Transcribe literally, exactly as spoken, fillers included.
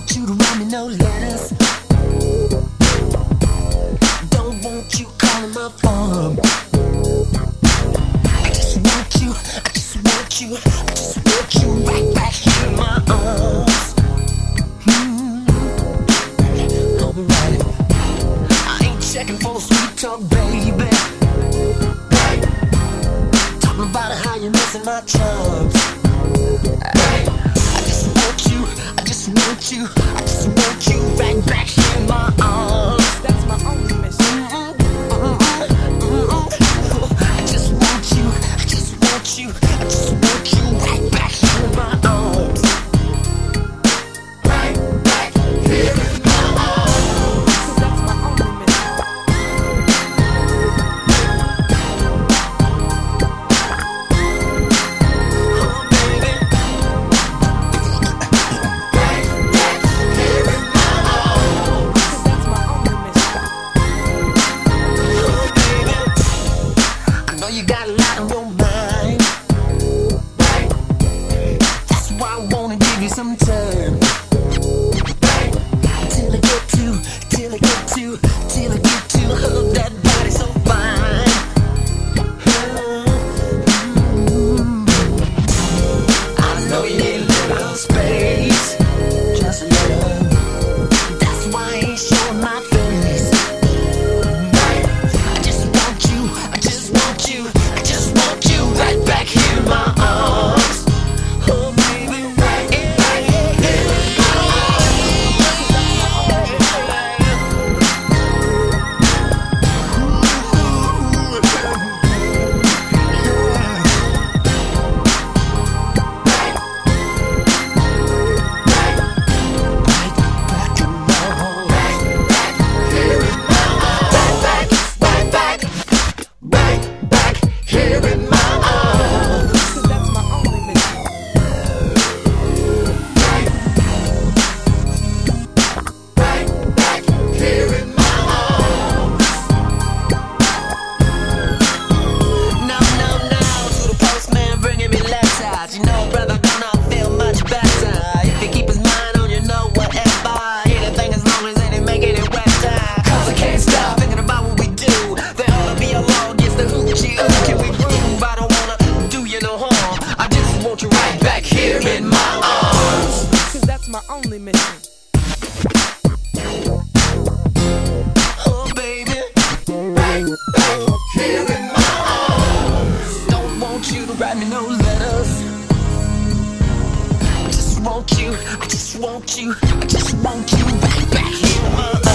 want you to write me no letters. Don't want you calling my phone. I just want you, I just want you, I just want you right back here in my arms. Hmm. Alright, I ain't checking for the sweet talk, baby. Talking about how you're missing my charms. I just want you, I just want you, I just want you right back here in my arms. That's my only mission. I just want you, I just want you, I just want you right back here in my arms. Right back here in my arms. So that's my only mission. Oh baby. Right back here in my arms. So that's my only mission. Oh baby. I know you got a lot on your mind. Right. That's why I wanna give you some time. Right. Till I get to, till I get to, till I get to hug that body so fine. Mm. I know you need a little space, just a little. That's why I ain't showing my face. Right. I just want you, I just want you, I just want you right back here in my arms. Oh baby, right back here in my So that's my only mission. No, no, no, to the postman bringing me letters. You know, brother, gonna feel much better if you keep his mind on you know whatever. Anything as long as it ain't making it wetter. Cause I can't stop thinking about what we do. There ought to be a law against the hoochie. Ooh, can we prove I don't wanna do you no harm? I just want you right back here in my arms. Cause that's my only mission. Oh baby, right back here in my arms. Don't want you to write me no letters. I just want you, I just want you, I just want you right back here in my arms.